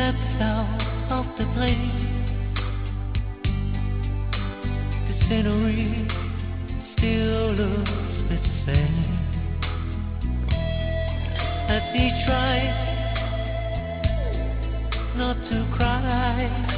stepped out of the plane. The scenery still looks the same. As he tried not to cry,